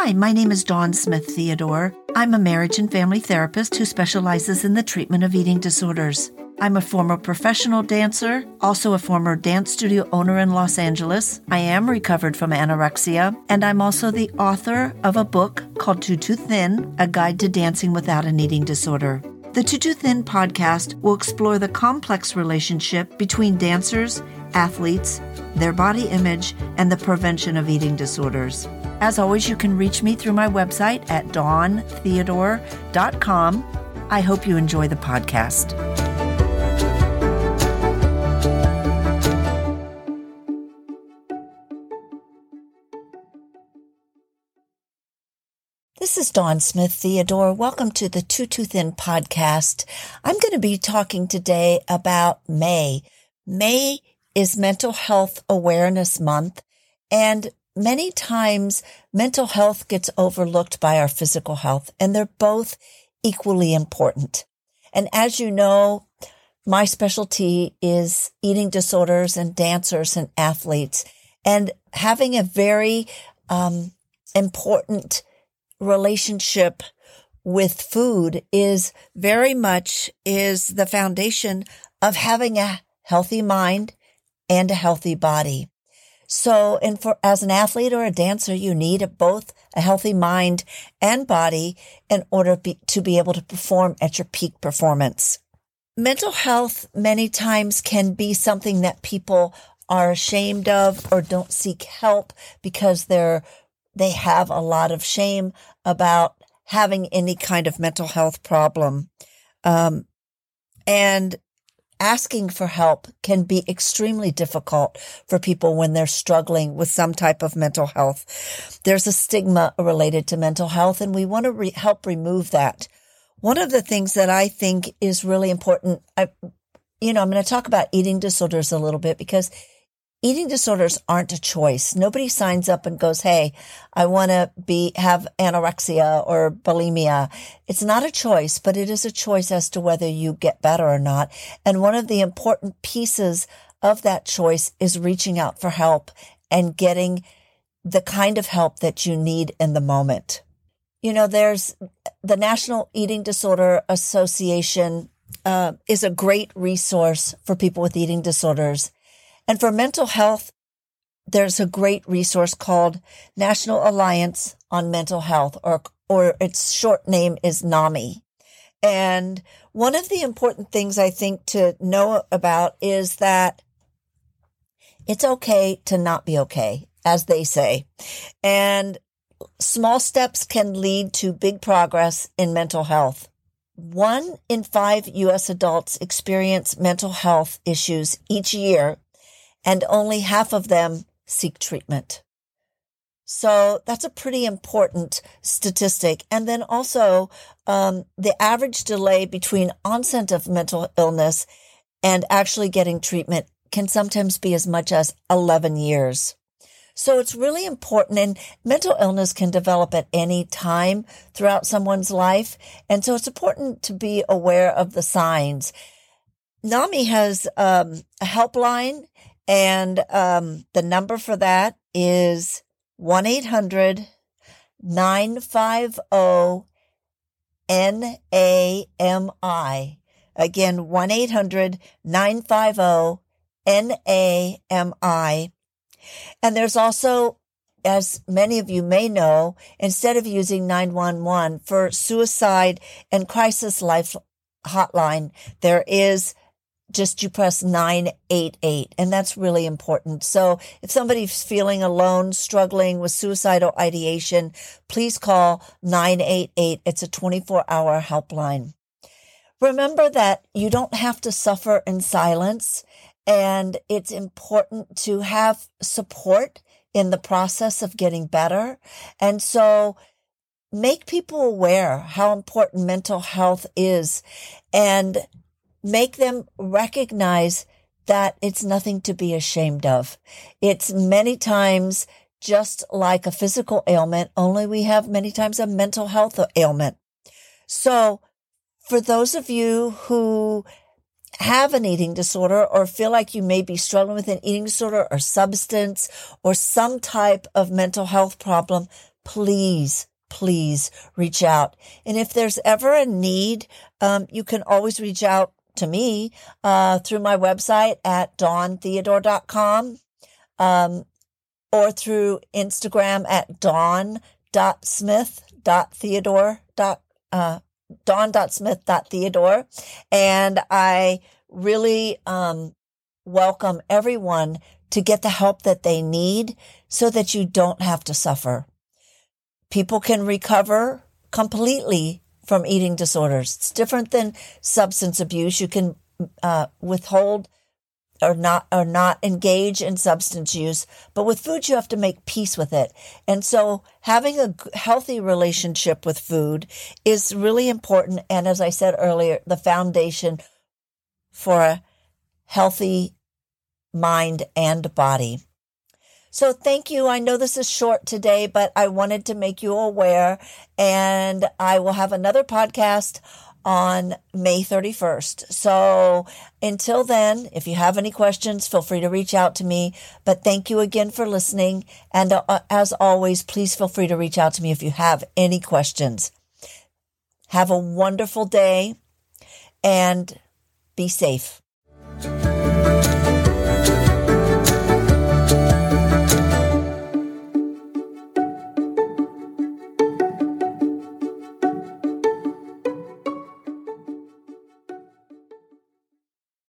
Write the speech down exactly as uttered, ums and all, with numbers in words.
Hi, my name is Dawn Smith Theodore. I'm a marriage and family therapist who specializes in the treatment of eating disorders. I'm a former professional dancer, also a former dance studio owner in Los Angeles. I am recovered from anorexia, and I'm also the author of a book called Too Too Thin, A Guide to Dancing Without an Eating Disorder. The Too Too Thin podcast will explore the complex relationship between dancers, athletes, their body image, and the prevention of eating disorders. As always, you can reach me through my website at dawn theodore dot com. I hope you enjoy the podcast. This is Dawn Smith Theodore. Welcome to the Too Too Thin podcast. I'm going to be talking today about May. May is Mental Health Awareness Month, and many times mental health gets overlooked by our physical health, and they're both equally important. And as you know, my specialty is eating disorders and dancers and athletes, and having a very um, important relationship with food is very much is the foundation of having a healthy mind and a healthy body. So, and for, as an athlete or a dancer, you need a, both a healthy mind and body in order be, to be able to perform at your peak performance. Mental health many times can be something that people are ashamed of or don't seek help because they're they have a lot of shame about having any kind of mental health problem. Um, and asking for help can be extremely difficult for people when they're struggling with some type of mental health. There's a stigma related to mental health, and we want to re- help remove that. One of the things that I think is really important, I, you know, I'm going to talk about eating disorders a little bit because eating disorders aren't a choice. Nobody signs up and goes, hey, I want to be, have anorexia or bulimia. It's not a choice, but it is a choice as to whether you get better or not. And one of the important pieces of that choice is reaching out for help and getting the kind of help that you need in the moment. You know, there's the National Eating Disorder Association, uh, is a great resource for people with eating disorders. And for mental health, there's a great resource called National Alliance on Mental Health, or or its short name is NAMI. And one of the important things I think to know about is that it's okay to not be okay, as they say. And small steps can lead to big progress in mental health. One in five U S adults experience mental health issues each year, and only half of them seek treatment. So that's a pretty important statistic. And then also, um, the average delay between onset of mental illness and actually getting treatment can sometimes be as much as eleven years. So it's really important, and mental illness can develop at any time throughout someone's life. And so it's important to be aware of the signs. NAMI has um, a helpline, and um, the number for that is one eight hundred nine five zero N A M I. Again, one eight hundred nine five zero N A M I. And there's also, as many of you may know, instead of using nine one one for suicide and crisis life hotline, there is just you press nine eight eight, and that's really important. So if somebody's feeling alone, struggling with suicidal ideation, please call nine eight eight. It's a twenty-four hour helpline. Remember that you don't have to suffer in silence, and it's important to have support in the process of getting better. And so make people aware how important mental health is, and make them recognize that it's nothing to be ashamed of. It's many times just like a physical ailment, only we have many times a mental health ailment. So for those of you who have an eating disorder or feel like you may be struggling with an eating disorder or substance or some type of mental health problem, please, please reach out. And if there's ever a need, um, you can always reach out to me uh, through my website at dawn theodore dot com um, or through Instagram at dawn dot smith dot theodore. Uh, dawn dot smith dot theodore. And I really um, welcome everyone to get the help that they need so that you don't have to suffer. People can recover completely from eating disorders. It's different than substance abuse. You can uh, withhold or not or not engage in substance use, but with food you have to make peace with it. And so having a healthy relationship with food is really important. And as I said earlier, the foundation for a healthy mind and body. So thank you. I know this is short today, but I wanted to make you aware, and I will have another podcast on May thirty-first. So until then, if you have any questions, feel free to reach out to me. But thank you again for listening. And uh, as always, please feel free to reach out to me if you have any questions. Have a wonderful day and be safe.